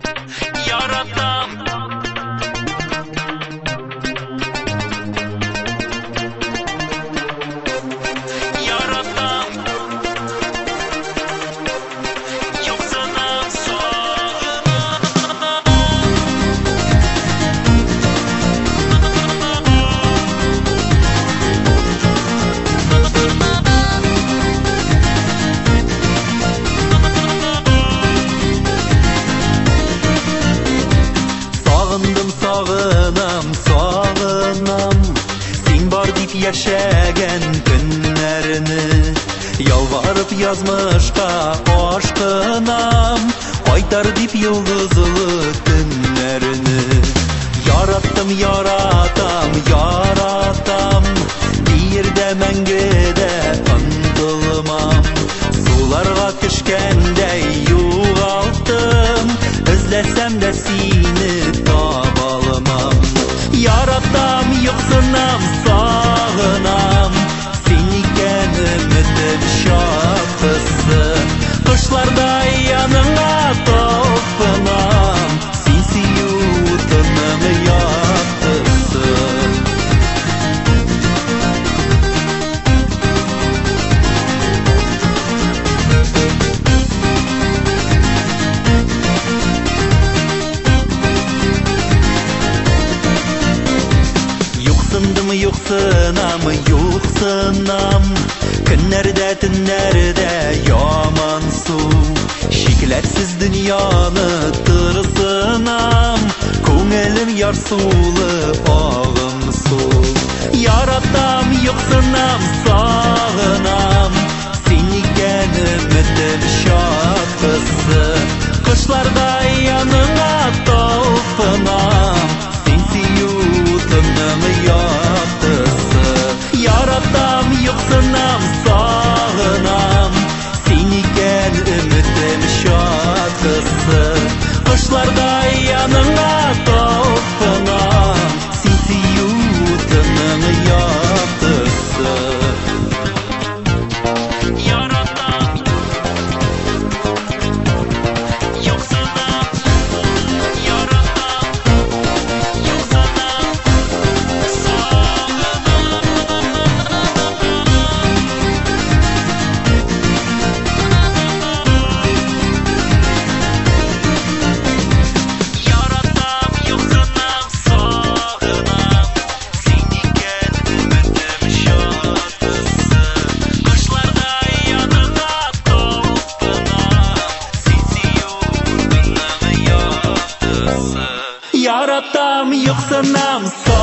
Яратам, яратам, yoksanam sağınam. Sağındım, sağınam, sağınam. Sen var dip yaşagan günlerini, yalvarıp yazmışqa aşkınam. Aytar dip yıldızlı günlerini. Yarattım, yaratam, yaratam. Bir yerde мәңгеде ынтылмам. Sularga düşkendey yuvalttım. Özlesem de seni tabalımam. Yaratam, yoksunam, sağınam. Seni ümidim şarkısı. Kışlarda yanına toplanam. Sensi yutunum yatısı. Yo'qsinam, yo'qsinam. Kunlarda, tunlarda yomon suv. Shiklarsiz dunyoni tirsinam. Ko'nglim yarsuvli og'im suv. Yaratam, yo'qsinam, sog'inam. Seni ümidim shafqisi. Qishlarda yanına topinam. Sensi yutunum yatısı. Yaratam, yoksunam, sağınam. Seni ümidim şarkısı. Kışlarda yanına topinam. Sensi yutunum yatısı. Yaratam, yoksanam, yaratam, yoksanam sağınam. Yaratam, yoksanam sağınam. Seni ümidim şarkısı. Kışlarda yanına toplanam. Sensi yutunum yatısı. Yaratam, yoksunam,